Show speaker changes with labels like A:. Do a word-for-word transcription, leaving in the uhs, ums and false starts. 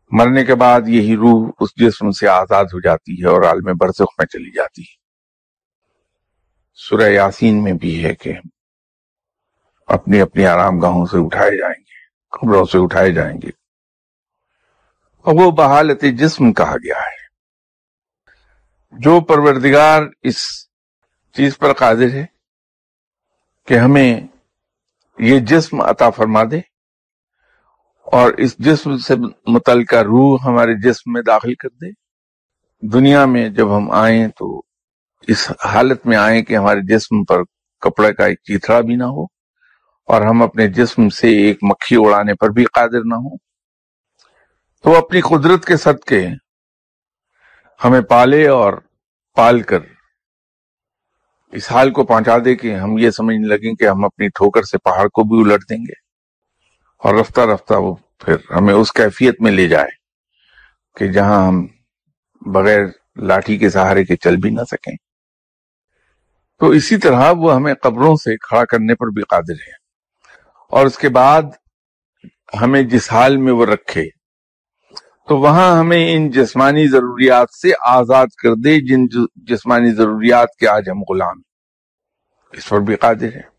A: مرنے کے بعد یہی روح اس جسم سے آزاد ہو جاتی ہے اور عالم برزخ میں چلی جاتی ہے۔ سورہ یاسین میں بھی ہے کہ اپنی اپنی آرام گاہوں سے اٹھائے جائیں گے، قبروں سے اٹھائے جائیں گے، اور وہ بحالت جسم کہا گیا ہے۔ جو پروردگار اس چیز پر قادر ہے کہ ہمیں یہ جسم عطا فرما دے اور اس جسم سے متعلقہ روح ہمارے جسم میں داخل کر دے، دنیا میں جب ہم آئیں تو اس حالت میں آئیں کہ ہمارے جسم پر کپڑے کا ایک چیتھڑا بھی نہ ہو اور ہم اپنے جسم سے ایک مکھی اڑانے پر بھی قادر نہ ہو، تو اپنی قدرت کے صدقے ہمیں پالے اور پال کر اس حال کو پہنچا دے کہ ہم یہ سمجھنے لگیں کہ ہم اپنی ٹھوکر سے پہاڑ کو بھی الٹ دیں گے، اور رفتہ رفتہ وہ پھر ہمیں اس کیفیت میں لے جائے کہ جہاں ہم بغیر لاٹھی کے سہارے کے چل بھی نہ سکیں۔ تو اسی طرح وہ ہمیں قبروں سے کھڑا کرنے پر بھی قادر ہے، اور اس کے بعد ہمیں جس حال میں وہ رکھے تو وہاں ہمیں ان جسمانی ضروریات سے آزاد کر دے جن جسمانی ضروریات کے آج ہم غلام ہیں، اس پر بھی قادر ہے۔